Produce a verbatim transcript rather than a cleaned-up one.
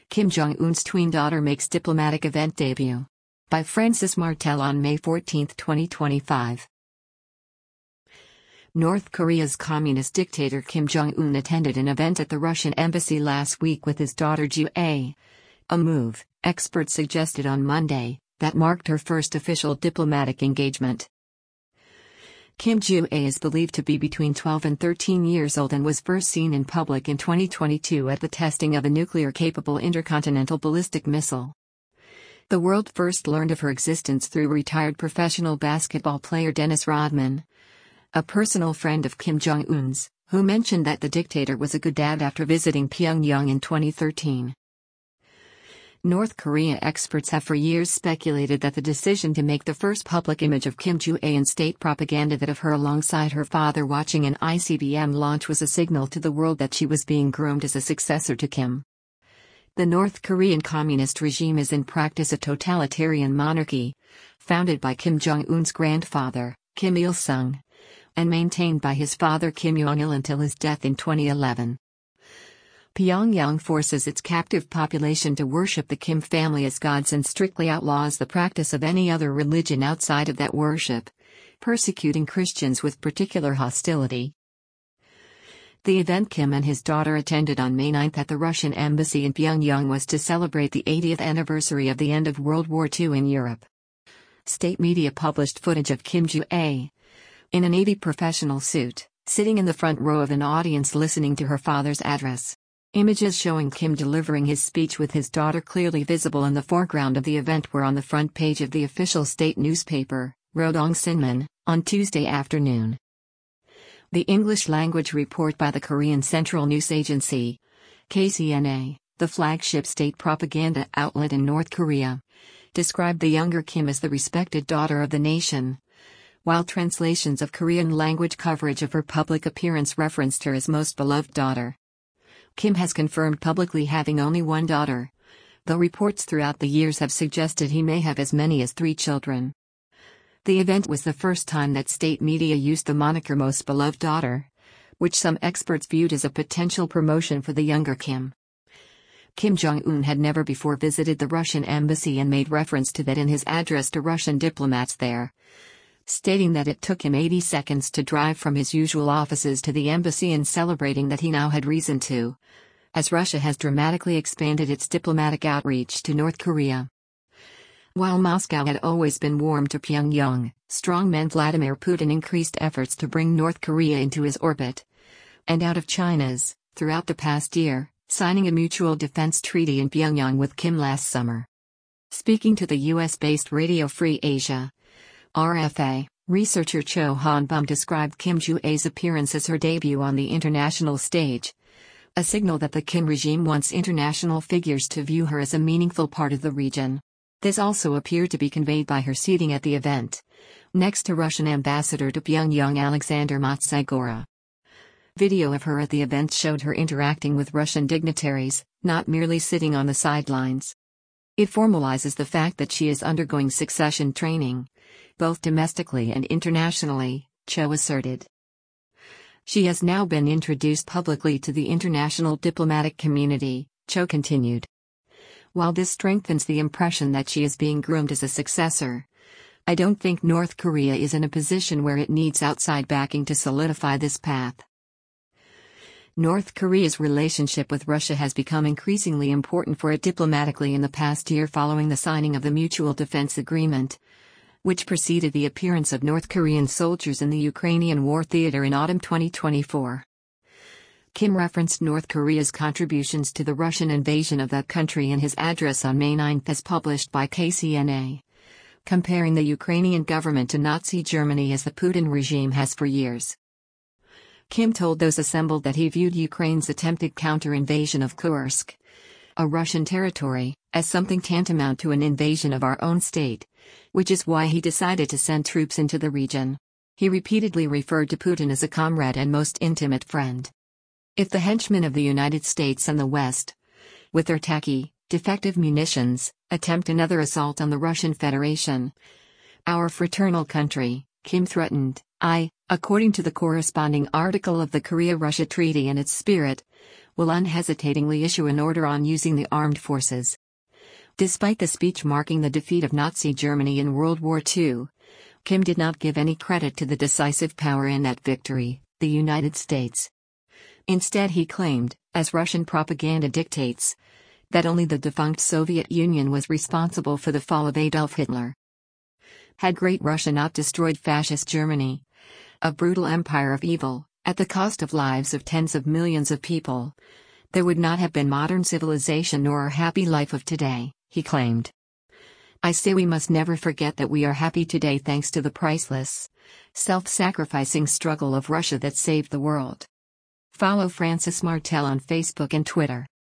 Kim Jong-un's tween daughter makes diplomatic event debut. By Francis Martel on May fourteenth, twenty twenty-five. North Korea's communist dictator Kim Jong-un attended an event at the Russian embassy last week with his daughter Ju-ae. A move, experts suggested on Monday, that marked her first official diplomatic engagement. Kim Ju-ae is believed to be between twelve and thirteen years old and was first seen in public in twenty twenty-two at the testing of a nuclear-capable intercontinental ballistic missile. The world first learned of her existence through retired professional basketball player Dennis Rodman, a personal friend of Kim Jong-un's, who mentioned that the dictator was a good dad after visiting Pyongyang in twenty thirteen. North Korea experts have for years speculated that the decision to make the first public image of Kim Ju-ae in state propaganda that of her alongside her father watching an I C B M launch was a signal to the world that she was being groomed as a successor to Kim. The North Korean communist regime is in practice a totalitarian monarchy, founded by Kim Jong-un's grandfather, Kim Il-sung, and maintained by his father Kim Jong-il until his death in twenty eleven. Pyongyang forces its captive population to worship the Kim family as gods and strictly outlaws the practice of any other religion outside of that worship, persecuting Christians with particular hostility. The event Kim and his daughter attended on May ninth at the Russian embassy in Pyongyang was to celebrate the eightieth anniversary of the end of World War Two in Europe. State media published footage of Kim Ju-ae, in a navy professional suit, sitting in the front row of an audience listening to her father's address. Images showing Kim delivering his speech with his daughter clearly visible in the foreground of the event were on the front page of the official state newspaper, Rodong Sinmun, on Tuesday afternoon. The English-language report by the Korean Central News Agency, K C N A, the flagship state propaganda outlet in North Korea, described the younger Kim as the respected daughter of the nation, while translations of Korean-language coverage of her public appearance referenced her as most beloved daughter. Kim has confirmed publicly having only one daughter, though reports throughout the years have suggested he may have as many as three children. The event was the first time that state media used the moniker most beloved daughter, which some experts viewed as a potential promotion for the younger Kim. Kim Jong-un had never before visited the Russian embassy and made reference to that in his address to Russian diplomats there, stating that it took him eighty seconds to drive from his usual offices to the embassy and celebrating that he now had reason to, as Russia has dramatically expanded its diplomatic outreach to North Korea. While Moscow had always been warm to Pyongyang, strongman Vladimir Putin increased efforts to bring North Korea into his orbit and out of China's throughout the past year, signing a mutual defense treaty in Pyongyang with Kim last summer. Speaking to the U S-based Radio Free Asia, R F A, researcher Cho Han-bum described Kim Ju-ae's appearance as her debut on the international stage, a signal that the Kim regime wants international figures to view her as a meaningful part of the region. This also appeared to be conveyed by her seating at the event, next to Russian ambassador to Pyongyang Alexander Matsygora. Video of her at the event showed her interacting with Russian dignitaries, not merely sitting on the sidelines. It formalizes the fact that she is undergoing succession training, both domestically and internationally, Cho asserted. She has now been introduced publicly to the international diplomatic community, Cho continued. While this strengthens the impression that she is being groomed as a successor, I don't think North Korea is in a position where it needs outside backing to solidify this path. North Korea's relationship with Russia has become increasingly important for it diplomatically in the past year following the signing of the Mutual Defense Agreement, which preceded the appearance of North Korean soldiers in the Ukrainian war theater in autumn twenty twenty-four. Kim referenced North Korea's contributions to the Russian invasion of that country in his address on May ninth as published by K C N A, comparing the Ukrainian government to Nazi Germany as the Putin regime has for years. Kim told those assembled that he viewed Ukraine's attempted counter-invasion of Kursk, a Russian territory, as something tantamount to an invasion of our own state, which is why he decided to send troops into the region. He repeatedly referred to Putin as a comrade and most intimate friend. If the henchmen of the United States and the West, with their tacky, defective munitions, attempt another assault on the Russian Federation, our fraternal country, Kim threatened, I, according to the corresponding article of the Korea-Russia Treaty and its spirit, will unhesitatingly issue an order on using the armed forces. Despite the speech marking the defeat of Nazi Germany in World War Two, Kim did not give any credit to the decisive power in that victory, the United States. Instead, he claimed, as Russian propaganda dictates, that only the defunct Soviet Union was responsible for the fall of Adolf Hitler. Had Great Russia not destroyed fascist Germany, a brutal empire of evil, at the cost of lives of tens of millions of people, there would not have been modern civilization nor our happy life of today, he claimed. I say we must never forget that we are happy today thanks to the priceless, self-sacrificing struggle of Russia that saved the world. Follow Francis Martel on Facebook and Twitter.